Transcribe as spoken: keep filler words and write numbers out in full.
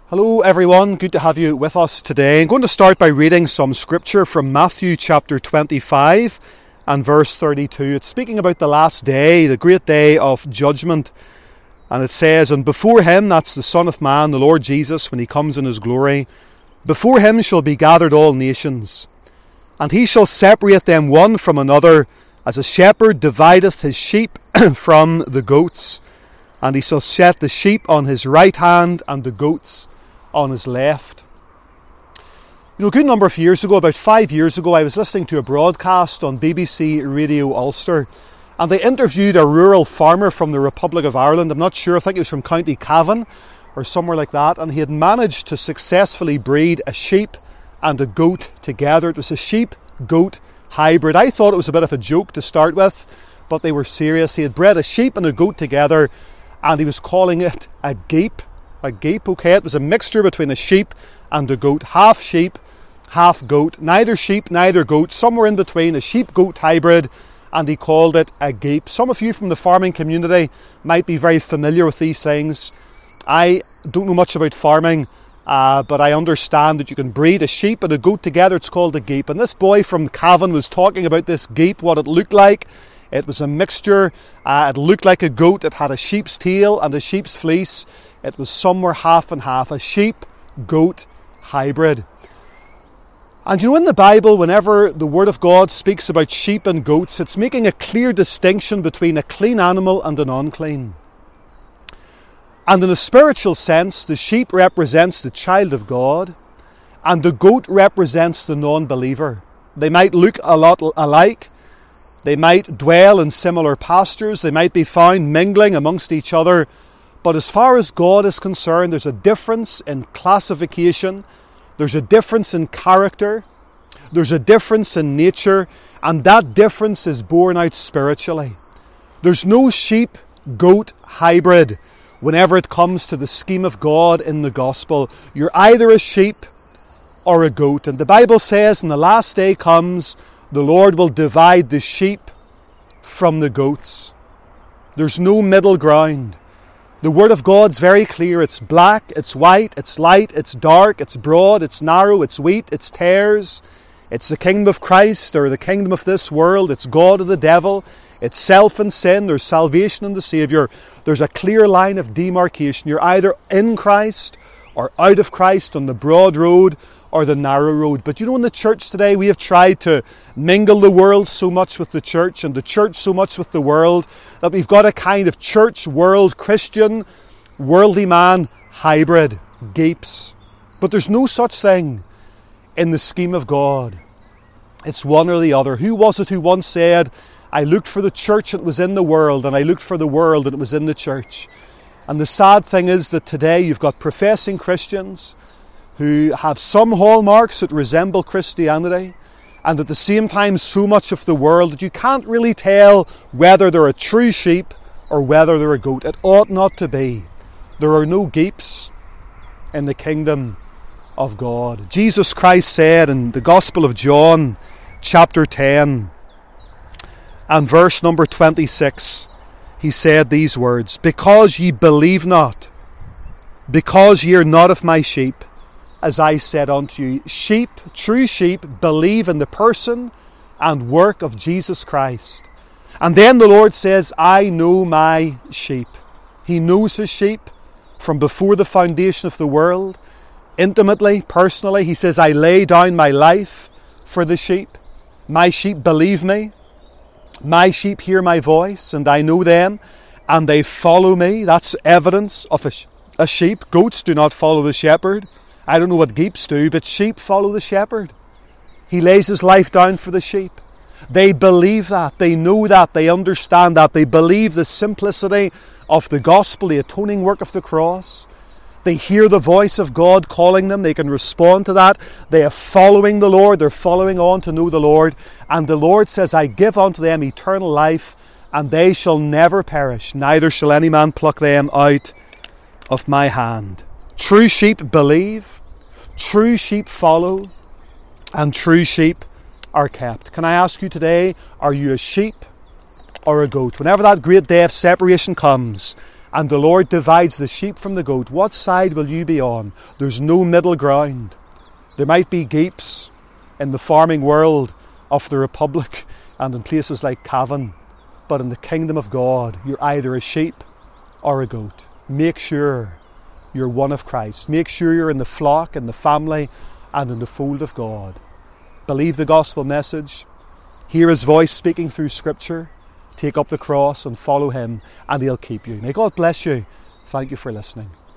Hello everyone, good to have you with us today. I'm going to start by reading some scripture from Matthew chapter twenty-five and verse thirty-two. It's speaking about the last day, the great day of judgment. And it says, "And before him," that's the Son of Man, the Lord Jesus, when he comes in his glory, "before him shall be gathered all nations. And he shall separate them one from another, as a shepherd divideth his sheep from the goats. And he shall set the sheep on his right hand, and the goats on his left." You know, a good number of years ago, about five years ago, I was listening to a broadcast on B B C Radio Ulster, and they interviewed a rural farmer from the Republic of Ireland. I'm not sure, I think he was from County Cavan or somewhere like that, and he had managed to successfully breed a sheep and a goat together. It was a sheep-goat hybrid. I thought it was a bit of a joke to start with, but they were serious. He had bred a sheep and a goat together, and he was calling it a gape. A gape, okay, it was a mixture between a sheep and a goat. Half sheep, half goat. Neither sheep, neither goat. Somewhere in between, a sheep-goat hybrid, and he called it a gape. Some of you from the farming community might be very familiar with these things. I don't know much about farming, uh, but I understand that you can breed a sheep and a goat together. It's called a gape. And this boy from Cavan was talking about this gape, what it looked like. It was a mixture. Uh, it looked like a goat. It had a sheep's tail and a sheep's fleece. It was somewhere half and half, a sheep-goat hybrid. And you know, in the Bible, whenever the Word of God speaks about sheep and goats, it's making a clear distinction between a clean animal and an unclean. And in a spiritual sense, the sheep represents the child of God, and the goat represents the non-believer. They might look a lot alike. They might dwell in similar pastures. They might be found mingling amongst each other. But as far as God is concerned, there's a difference in classification. There's a difference in character. There's a difference in nature. And that difference is borne out spiritually. There's no sheep-goat hybrid whenever it comes to the scheme of God in the gospel. You're either a sheep or a goat. And the Bible says, "In the last day comes, the Lord will divide the sheep from the goats." There's no middle ground. The Word of God's very clear. It's black, it's white, it's light, it's dark, it's broad, it's narrow, it's wheat, it's tares. It's the kingdom of Christ or the kingdom of this world. It's God or the devil. It's self and sin. There's salvation in the Saviour. There's a clear line of demarcation. You're either in Christ or out of Christ, on the broad road or the narrow road. But you know, in the church today, we have tried to mingle the world so much with the church and the church so much with the world that we've got a kind of church, world, Christian, worldly man hybrid, gapes. But there's no such thing in the scheme of God. It's one or the other. Who was it who once said, "I looked for the church and it was in the world, and I looked for the world and it was in the church"? And the sad thing is that today you've got professing Christians who have some hallmarks that resemble Christianity, and at the same time so much of the world that you can't really tell whether they're a true sheep or whether they're a goat. It ought not to be. There are no gapes in the kingdom of God. Jesus Christ said in the Gospel of John, chapter ten, and verse number twenty-six, he said these words, "Because ye believe not, because ye are not of my sheep, as I said unto you." Sheep, true sheep, believe in the person and work of Jesus Christ. And then the Lord says, "I know my sheep." He knows his sheep from before the foundation of the world, intimately, personally. He says, "I lay down my life for the sheep. My sheep believe me. My sheep hear my voice, and I know them, and they follow me." That's evidence of a, a sheep. Goats do not follow the shepherd. I don't know what gapes do, but sheep follow the shepherd. He lays his life down for the sheep. They believe that. They know that. They understand that. They believe the simplicity of the gospel, the atoning work of the cross. They hear the voice of God calling them. They can respond to that. They are following the Lord. They're following on to know the Lord. And the Lord says, "I give unto them eternal life, and they shall never perish, neither shall any man pluck them out of my hand." True sheep believe, true sheep follow, and true sheep are kept. Can I ask you today, are you a sheep or a goat? Whenever that great day of separation comes, and the Lord divides the sheep from the goat, what side will you be on? There's no middle ground. There might be gapes in the farming world of the Republic and in places like Cavan, but in the kingdom of God, you're either a sheep or a goat. Make sure you're one of Christ. Make sure you're in the flock, in the family, and in the fold of God. Believe the gospel message. Hear his voice speaking through Scripture. Take up the cross and follow him, and he'll keep you. May God bless you. Thank you for listening.